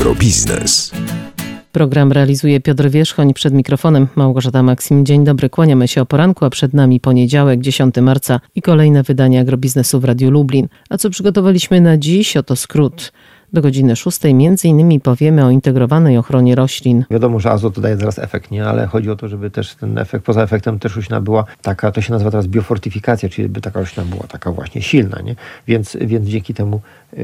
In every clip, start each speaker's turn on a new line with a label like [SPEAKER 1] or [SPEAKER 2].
[SPEAKER 1] Agrobiznes.
[SPEAKER 2] Program realizuje Piotr Wierzchoń, przed mikrofonem Małgorzata Maksim. Dzień dobry, kłaniamy się o poranku, a przed nami poniedziałek, 10 marca i kolejne wydanie Agrobiznesu w Radiu Lublin. A co przygotowaliśmy na dziś? Oto skrót. Do godziny 6 między innymi powiemy o integrowanej ochronie roślin.
[SPEAKER 3] Wiadomo, że azot daje zaraz efekt, nie? Ale chodzi o to, żeby też ten efekt, poza efektem też roślina była taka, to się nazywa teraz biofortyfikacja, czyli by taka roślina była taka właśnie silna, nie? Więc dzięki temu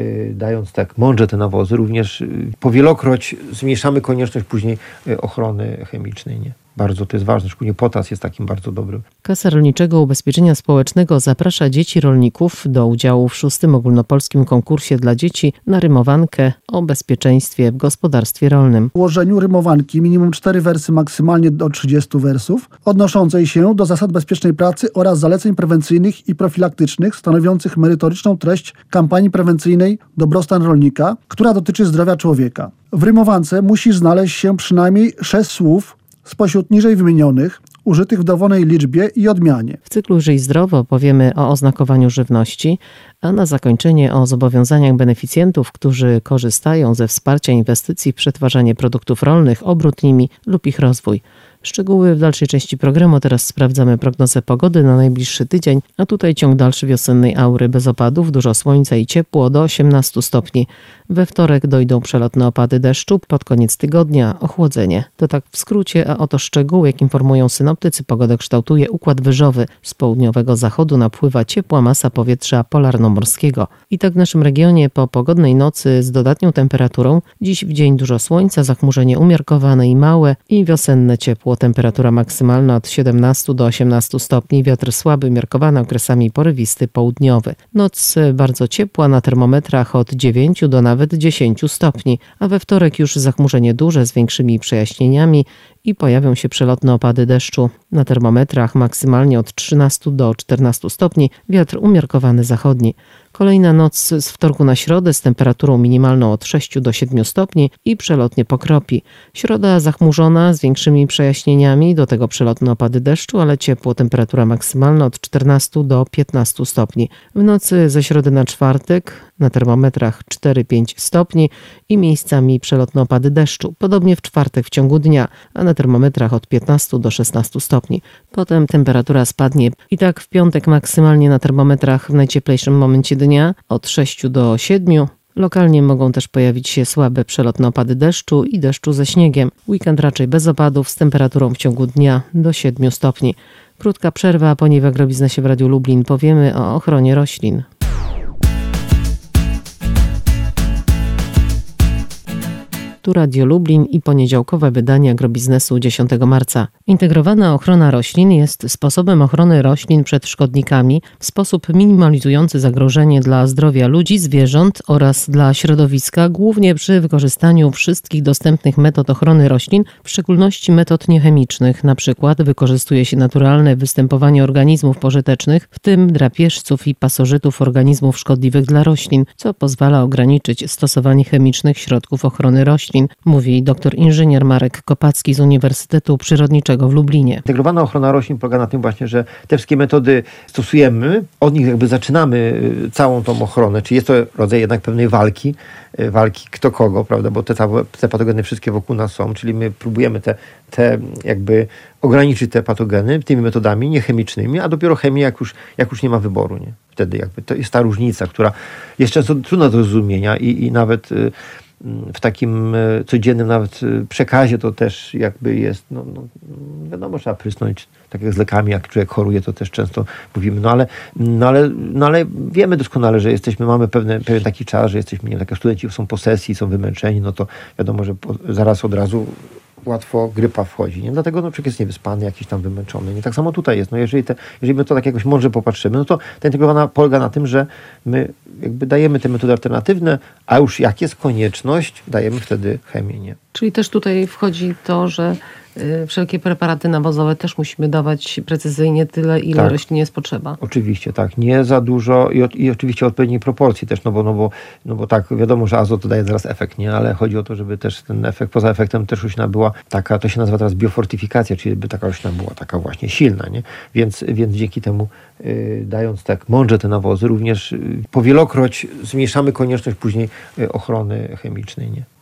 [SPEAKER 3] dając tak mądrze te nawozy, również powielokroć zmniejszamy konieczność później ochrony chemicznej, nie? Bardzo to jest ważne, szczególnie potas jest takim bardzo dobrym.
[SPEAKER 2] Kasa Rolniczego Ubezpieczenia Społecznego zaprasza dzieci rolników do udziału w 6. ogólnopolskim konkursie dla dzieci na rymowankę o bezpieczeństwie w gospodarstwie rolnym.
[SPEAKER 4] W ułożeniu rymowanki minimum 4 wersy, maksymalnie do 30 wersów, odnoszącej się do zasad bezpiecznej pracy oraz zaleceń prewencyjnych i profilaktycznych stanowiących merytoryczną treść kampanii prewencyjnej Dobrostan rolnika, która dotyczy zdrowia człowieka. W rymowance musi znaleźć się przynajmniej 6 słów spośród niżej wymienionych, użytych w dowolnej liczbie i odmianie.
[SPEAKER 2] W cyklu Żyj zdrowo powiemy o oznakowaniu żywności, a na zakończenie o zobowiązaniach beneficjentów, którzy korzystają ze wsparcia inwestycji w przetwarzanie produktów rolnych, obrót nimi lub ich rozwój. Szczegóły w dalszej części programu. Teraz sprawdzamy prognozę pogody na najbliższy tydzień, a tutaj ciąg dalszy wiosennej aury bez opadów, dużo słońca i ciepło do 18 stopni. We wtorek dojdą przelotne opady deszczu, pod koniec tygodnia ochłodzenie. To tak w skrócie, a oto szczegóły, jak informują synoptycy, pogodę kształtuje układ wyżowy. Z południowego zachodu napływa ciepła masa powietrza polarnomorskiego. I tak w naszym regionie po pogodnej nocy z dodatnią temperaturą, dziś w dzień dużo słońca, zachmurzenie umiarkowane i małe i wiosenne ciepło. Temperatura maksymalna od 17 do 18 stopni, wiatr słaby, umiarkowany, okresami porywisty, południowy. Noc bardzo ciepła, na termometrach od 9 do nawet 10 stopni, a we wtorek już zachmurzenie duże z większymi przejaśnieniami i pojawią się przelotne opady deszczu. Na termometrach maksymalnie od 13 do 14 stopni, wiatr umiarkowany zachodni. Kolejna noc z wtorku na środę z temperaturą minimalną od 6 do 7 stopni i przelotnie pokropi. Środa zachmurzona z większymi przejaśnieniami, do tego przelotne opady deszczu, ale ciepło, temperatura maksymalna od 14 do 15 stopni. W nocy ze środy na czwartek na termometrach 4-5 stopni i miejscami przelotne opady deszczu. Podobnie w czwartek w ciągu dnia, a na termometrach od 15 do 16 stopni. Potem temperatura spadnie i tak w piątek maksymalnie na termometrach w najcieplejszym momencie dnia od 6 do 7. Lokalnie mogą też pojawić się słabe przelotne opady deszczu i deszczu ze śniegiem. Weekend raczej bez opadów z temperaturą w ciągu dnia do 7 stopni. Krótka przerwa, a po niej w Agrobiznesie w Radiu Lublin powiemy o ochronie roślin. Tu Radio Lublin i poniedziałkowe wydanie Agrobiznesu 10 marca. Integrowana ochrona roślin jest sposobem ochrony roślin przed szkodnikami w sposób minimalizujący zagrożenie dla zdrowia ludzi, zwierząt oraz dla środowiska, głównie przy wykorzystaniu wszystkich dostępnych metod ochrony roślin, w szczególności metod niechemicznych. Na przykład wykorzystuje się naturalne występowanie organizmów pożytecznych, w tym drapieżców i pasożytów organizmów szkodliwych dla roślin, co pozwala ograniczyć stosowanie chemicznych środków ochrony roślin, mówi dr inżynier Marek Kopacki z Uniwersytetu Przyrodniczego w Lublinie.
[SPEAKER 3] Integrowana ochrona roślin polega na tym właśnie, że te wszystkie metody stosujemy, od nich jakby zaczynamy całą tą ochronę, czyli jest to rodzaj jednak pewnej walki kto kogo, prawda, bo te patogeny wszystkie wokół nas są, czyli my próbujemy te jakby ograniczyć te patogeny tymi metodami niechemicznymi, a dopiero chemia jak już nie ma wyboru, nie? Wtedy jakby to jest ta różnica, która jest często trudna do zrozumienia i nawet w takim codziennym nawet przekazie to też jakby jest, wiadomo, trzeba prysnąć, tak jak z lekami, jak człowiek choruje, to też często mówimy, ale wiemy doskonale, że mamy pewien taki czas, że jesteśmy, nie wiem, tak jak studenci są po sesji, są wymęczeni, no to wiadomo, że zaraz od razu łatwo grypa wchodzi, nie? Dlatego człowiek jest niewyspany, jakiś tam wymęczony. Nie? Tak samo tutaj jest. Jeżeli my to tak jakoś mądrze popatrzymy, no to ta integrowana polega na tym, że my jakby dajemy te metody alternatywne, a już jak jest konieczność, dajemy wtedy chemię, nie?
[SPEAKER 2] Czyli też tutaj wchodzi to, że wszelkie preparaty nawozowe też musimy dawać precyzyjnie tyle, ile roślin jest potrzeba. Oczywiście,
[SPEAKER 3] tak. Nie za dużo i oczywiście odpowiedniej proporcji też, no bo tak, wiadomo, że azot daje zaraz efekt, nie? Ale chodzi o to, żeby też ten efekt, poza efektem też roślina była taka, to się nazywa teraz biofortyfikacja, czyli by taka roślina była taka właśnie silna, nie? Więc dzięki temu dając tak mądrze te nawozy, również powielokroć zmniejszamy konieczność później ochrony chemicznej, nie?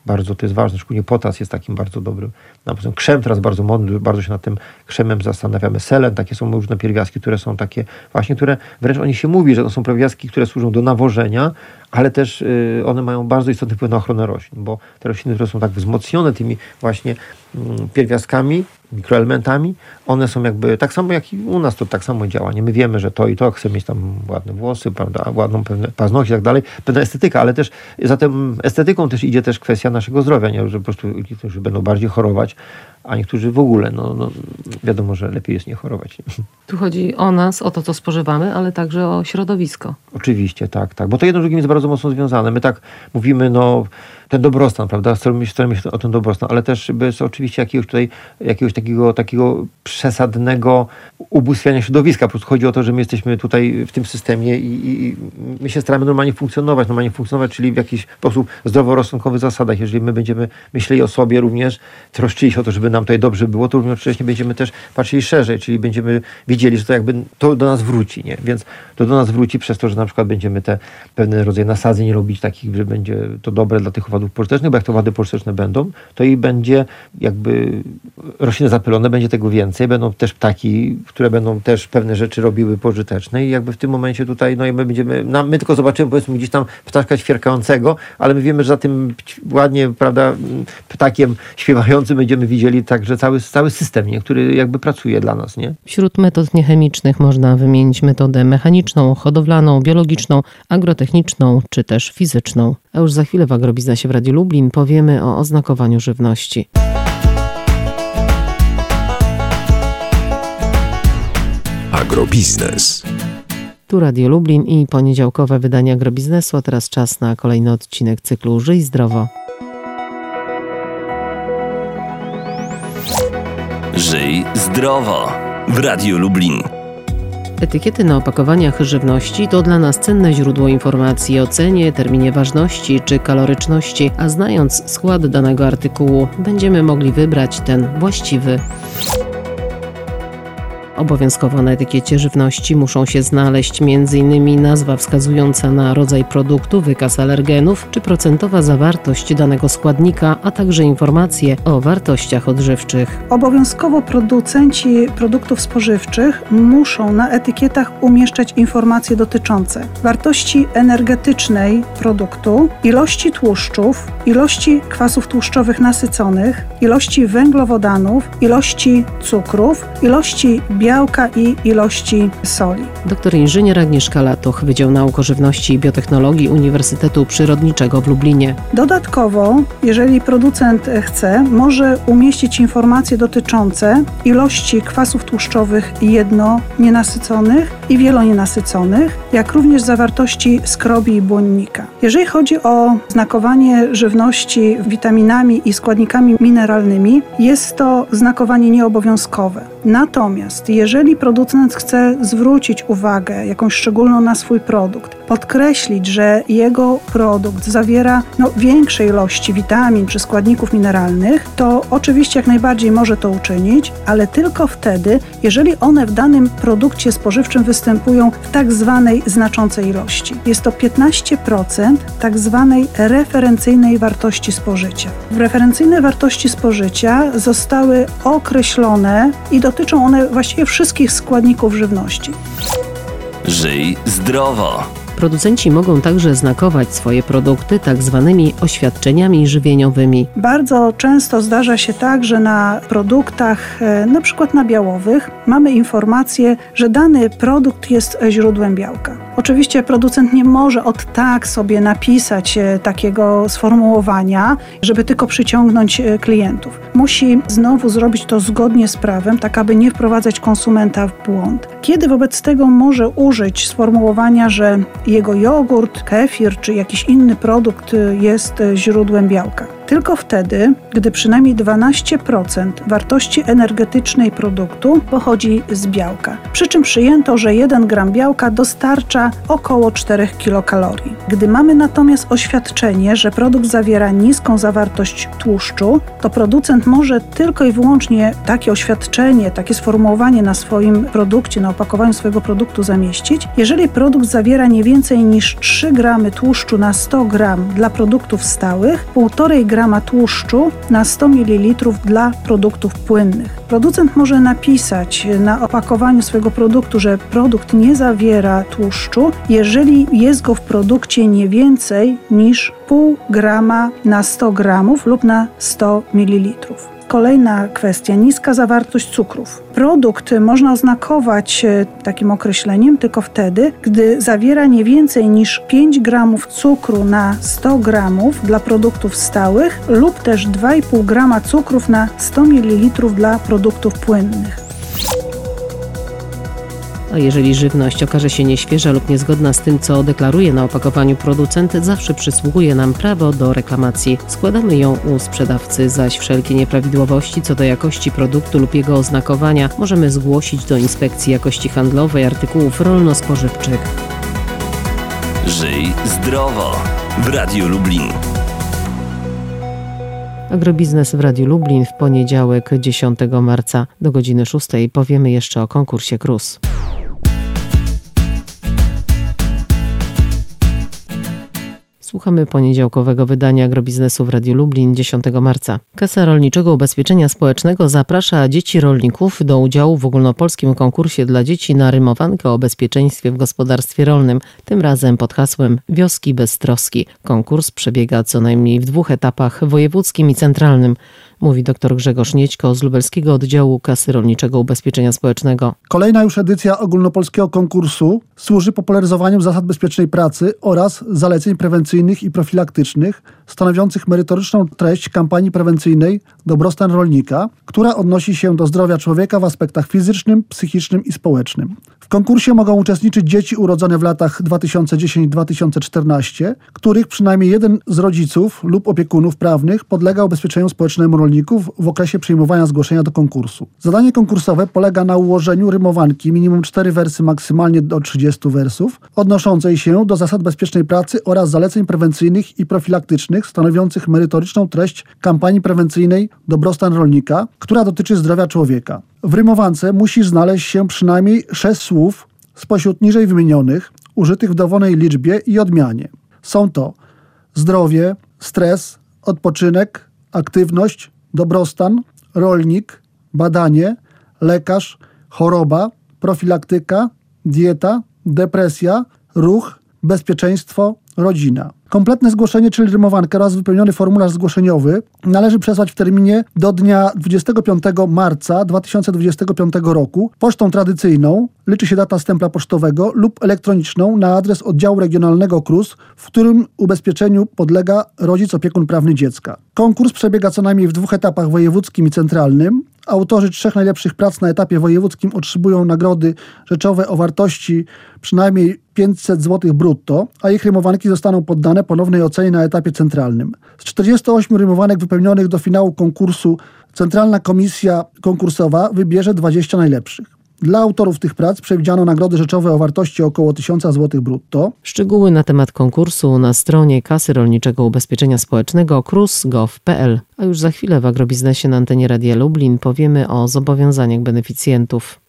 [SPEAKER 3] Bardzo to jest ważne, szczególnie potas jest takim bardzo dobrym. Krzem teraz bardzo modny, bardzo się nad tym krzemem zastanawiamy. Selen, takie są różne pierwiastki, które są takie właśnie, które wręcz o nich się mówi, że to są pierwiastki, które służą do nawożenia, ale też one mają bardzo istotny wpływ na ochronę roślin, bo te rośliny, które są tak wzmocnione tymi właśnie pierwiastkami, mikroelementami, one są jakby, tak samo jak i u nas to tak samo działa. Nie, my wiemy, że to i to, chcemy mieć tam ładne włosy, prawda, ładną pewne paznokcie i tak dalej, pewna estetyka, ale też za tą estetyką też idzie też kwestia naszego zdrowia, nie? Że po prostu niektórzy będą bardziej chorować, a niektórzy w ogóle, wiadomo, że lepiej jest nie chorować.
[SPEAKER 2] Tu chodzi o nas, o to, co spożywamy, ale także o środowisko.
[SPEAKER 3] Oczywiście, tak, bo to jedno z drugim jest bardzo mocno związane. My tak mówimy, ten dobrostan, prawda, staramy się o ten dobrostan, ale też bez oczywiście jakiegoś takiego przesadnego ubóstwiania środowiska. Po prostu chodzi o to, że my jesteśmy tutaj w tym systemie i my się staramy normalnie funkcjonować, czyli w jakiś sposób zdroworozsądkowych zasadach. Jeżeli my będziemy myśleli o sobie również, troszczyli się o to, żeby nam tutaj dobrze było, to równocześnie będziemy też patrzyli szerzej, czyli będziemy wiedzieli, że to do nas wróci, nie? Więc to do nas wróci przez to, że na przykład będziemy te pewne rodzaje nasadzeń robić takich, że będzie to dobre dla tych owadów pożytecznych, bo jak te owady pożyteczne będą, to i będzie jakby rośliny zapylone, będzie tego więcej, będą też ptaki, które będą też pewne rzeczy robiły pożyteczne i jakby w tym momencie tutaj, my tylko zobaczymy, powiedzmy, gdzieś tam ptaszka ćwierkającego, ale my wiemy, że za tym ładnie, prawda, ptakiem śpiewającym będziemy widzieli także cały system, nie, który jakby pracuje dla nas, nie?
[SPEAKER 2] Wśród metod niechemicznych można wymienić metodę mechaniczną, hodowlaną, biologiczną, agrotechniczną czy też fizyczną. A już za chwilę w Agrobiznesie w Radiu Lublin powiemy o oznakowaniu żywności.
[SPEAKER 1] Agrobiznes.
[SPEAKER 2] Tu Radio Lublin i poniedziałkowe wydanie Agrobiznesu, a teraz czas na kolejny odcinek cyklu Żyj zdrowo.
[SPEAKER 1] Żyj zdrowo w Radiu Lublin.
[SPEAKER 2] Etykiety na opakowaniach żywności to dla nas cenne źródło informacji o cenie, terminie ważności czy kaloryczności, a znając skład danego artykułu, będziemy mogli wybrać ten właściwy. Obowiązkowo na etykiecie żywności muszą się znaleźć m.in. nazwa wskazująca na rodzaj produktu, wykaz alergenów czy procentowa zawartość danego składnika, a także informacje o wartościach odżywczych.
[SPEAKER 5] Obowiązkowo producenci produktów spożywczych muszą na etykietach umieszczać informacje dotyczące wartości energetycznej produktu, ilości tłuszczów, ilości kwasów tłuszczowych nasyconych, ilości węglowodanów, ilości cukrów, ilości białka i ilości soli.
[SPEAKER 2] Doktor inżynier Agnieszka Latoch, Wydział Nauk o Żywności i Biotechnologii Uniwersytetu Przyrodniczego w Lublinie.
[SPEAKER 5] Dodatkowo, jeżeli producent chce, może umieścić informacje dotyczące ilości kwasów tłuszczowych jednonienasyconych i wielonienasyconych, jak również zawartości skrobi i błonnika. Jeżeli chodzi o znakowanie żywności witaminami i składnikami mineralnymi, jest to znakowanie nieobowiązkowe. Natomiast jeżeli producent chce zwrócić uwagę jakąś szczególną na swój produkt, podkreślić, że jego produkt zawiera większe ilości witamin czy składników mineralnych, to oczywiście jak najbardziej może to uczynić, ale tylko wtedy, jeżeli one w danym produkcie spożywczym występują w tak zwanej znaczącej ilości. Jest to 15% tak zwanej referencyjnej wartości spożycia. Referencyjne wartości spożycia zostały określone i dotyczą one właściwie wszystkich składników żywności.
[SPEAKER 1] Żyj zdrowo.
[SPEAKER 2] Producenci mogą także znakować swoje produkty tak zwanymi oświadczeniami żywieniowymi.
[SPEAKER 5] Bardzo często zdarza się tak, że na produktach, na przykład nabiałowych, mamy informację, że dany produkt jest źródłem białka. Oczywiście producent nie może od tak sobie napisać takiego sformułowania, żeby tylko przyciągnąć klientów. Musi znowu zrobić to zgodnie z prawem, tak aby nie wprowadzać konsumenta w błąd. Kiedy wobec tego może użyć sformułowania, że jego jogurt, kefir czy jakiś inny produkt jest źródłem białka? Tylko wtedy, gdy przynajmniej 12% wartości energetycznej produktu pochodzi z białka. Przy czym przyjęto, że 1 gram białka dostarcza około 4 kilokalorii. Gdy mamy natomiast oświadczenie, że produkt zawiera niską zawartość tłuszczu, to producent może tylko i wyłącznie takie oświadczenie, takie sformułowanie na swoim produkcie, na opakowaniu swojego produktu zamieścić, jeżeli produkt zawiera nie więcej niż 3 gramy tłuszczu na 100 gram dla produktów stałych, 1,5 grama grama tłuszczu na 100 ml dla produktów płynnych. Producent może napisać na opakowaniu swojego produktu, że produkt nie zawiera tłuszczu, jeżeli jest go w produkcie nie więcej niż pół grama na 100 gramów lub na 100 ml. Kolejna kwestia, niska zawartość cukrów. Produkt można oznakować takim określeniem tylko wtedy, gdy zawiera nie więcej niż 5 gramów cukru na 100 gramów dla produktów stałych lub też 2,5 grama cukrów na 100 ml dla produktów płynnych.
[SPEAKER 2] A jeżeli żywność okaże się nieświeża lub niezgodna z tym, co deklaruje na opakowaniu producent, zawsze przysługuje nam prawo do reklamacji. Składamy ją u sprzedawcy, zaś wszelkie nieprawidłowości co do jakości produktu lub jego oznakowania możemy zgłosić do Inspekcji Jakości Handlowej Artykułów Rolno-Spożywczych.
[SPEAKER 1] Żyj zdrowo w Radiu Lublin.
[SPEAKER 2] Agrobiznes w Radiu Lublin w poniedziałek 10 marca do godziny 6 powiemy jeszcze o konkursie KRUS. Słuchamy poniedziałkowego wydania Agrobiznesu w Radiu Lublin 10 marca. Kasa Rolniczego Ubezpieczenia Społecznego zaprasza dzieci rolników do udziału w ogólnopolskim konkursie dla dzieci na rymowankę o bezpieczeństwie w gospodarstwie rolnym, tym razem pod hasłem Wioski bez troski. Konkurs przebiega co najmniej w 2 etapach, wojewódzkim i centralnym, mówi dr Grzegorz Niedźko z lubelskiego oddziału Kasy Rolniczego Ubezpieczenia Społecznego.
[SPEAKER 4] Kolejna już edycja ogólnopolskiego konkursu służy popularyzowaniu zasad bezpiecznej pracy oraz zaleceń prewencyjnych i profilaktycznych stanowiących merytoryczną treść kampanii prewencyjnej Dobrostan rolnika, która odnosi się do zdrowia człowieka w aspektach fizycznym, psychicznym i społecznym. W konkursie mogą uczestniczyć dzieci urodzone w latach 2010-2014, których przynajmniej jeden z rodziców lub opiekunów prawnych podlega ubezpieczeniu społecznemu rolników w okresie przyjmowania zgłoszenia do konkursu. Zadanie konkursowe polega na ułożeniu rymowanki minimum 4 wersy, maksymalnie do 30 wersów, odnoszącej się do zasad bezpiecznej pracy oraz zaleceń prewencyjnych i profilaktycznych stanowiących merytoryczną treść kampanii prewencyjnej Dobrostan rolnika, która dotyczy zdrowia człowieka. W rymowance musi znaleźć się przynajmniej 6 słów spośród niżej wymienionych, użytych w dowolnej liczbie i odmianie. Są to zdrowie, stres, odpoczynek, aktywność, dobrostan, rolnik, badanie, lekarz, choroba, profilaktyka, dieta, depresja, ruch, bezpieczeństwo, rodzina. Kompletne zgłoszenie, czyli rymowankę oraz wypełniony formularz zgłoszeniowy należy przesłać w terminie do dnia 25 marca 2025 roku pocztą tradycyjną, liczy się data stempla pocztowego, lub elektroniczną na adres oddziału regionalnego KRUS, w którym ubezpieczeniu podlega rodzic opiekun prawny dziecka. Konkurs przebiega co najmniej w 2 etapach, wojewódzkim i centralnym. Autorzy 3 najlepszych prac na etapie wojewódzkim otrzymują nagrody rzeczowe o wartości przynajmniej 500 zł brutto, a ich rymowanki zostaną poddane ponownej ocenie na etapie centralnym. Z 48 rymowanek wypełnionych do finału konkursu Centralna Komisja Konkursowa wybierze 20 najlepszych. Dla autorów tych prac przewidziano nagrody rzeczowe o wartości około 1000 zł brutto.
[SPEAKER 2] Szczegóły na temat konkursu na stronie Kasy Rolniczego Ubezpieczenia Społecznego krus.gov.pl. A już za chwilę w Agrobiznesie na antenie Radia Lublin powiemy o zobowiązaniach beneficjentów.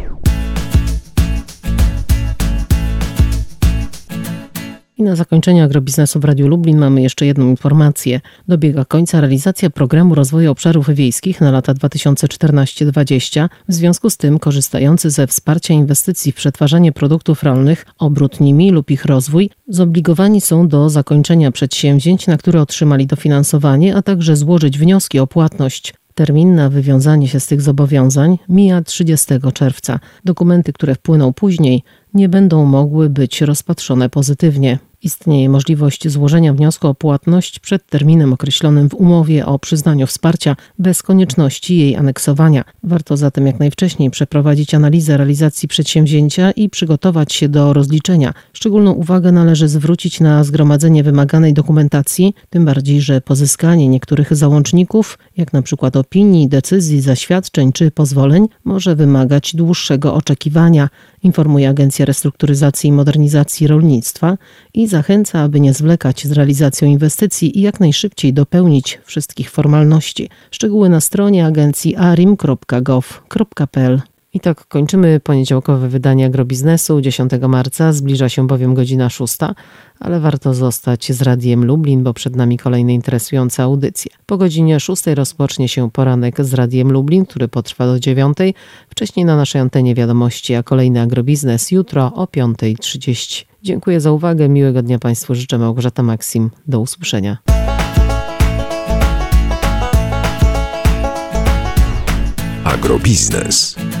[SPEAKER 2] I na zakończenie Agrobiznesu w Radiu Lublin mamy jeszcze jedną informację. Dobiega końca realizacja Programu Rozwoju Obszarów Wiejskich na lata 2014-2020. W związku z tym korzystający ze wsparcia inwestycji w przetwarzanie produktów rolnych, obrót nimi lub ich rozwój zobligowani są do zakończenia przedsięwzięć, na które otrzymali dofinansowanie, a także złożyć wnioski o płatność. Termin na wywiązanie się z tych zobowiązań mija 30 czerwca. Dokumenty, które wpłyną później, nie będą mogły być rozpatrzone pozytywnie. Istnieje możliwość złożenia wniosku o płatność przed terminem określonym w umowie o przyznaniu wsparcia bez konieczności jej aneksowania. Warto zatem jak najwcześniej przeprowadzić analizę realizacji przedsięwzięcia i przygotować się do rozliczenia. Szczególną uwagę należy zwrócić na zgromadzenie wymaganej dokumentacji, tym bardziej, że pozyskanie niektórych załączników, jak na przykład opinii, decyzji, zaświadczeń czy pozwoleń, może wymagać dłuższego oczekiwania, informuje Agencja Restrukturyzacji i Modernizacji Rolnictwa i zachęca, aby nie zwlekać z realizacją inwestycji i jak najszybciej dopełnić wszystkich formalności. Szczegóły na stronie agencji arim.gov.pl. I tak kończymy poniedziałkowe wydanie Agrobiznesu 10 marca. Zbliża się bowiem godzina 6, ale warto zostać z Radiem Lublin, bo przed nami kolejne interesujące audycje. Po godzinie 6 rozpocznie się poranek z Radiem Lublin, który potrwa do 9. Wcześniej na naszej antenie wiadomości, a kolejny Agrobiznes jutro o 5:30. Dziękuję za uwagę. Miłego dnia Państwu życzę. Małgorzata Maksim. Do usłyszenia.
[SPEAKER 6] Agrobiznes.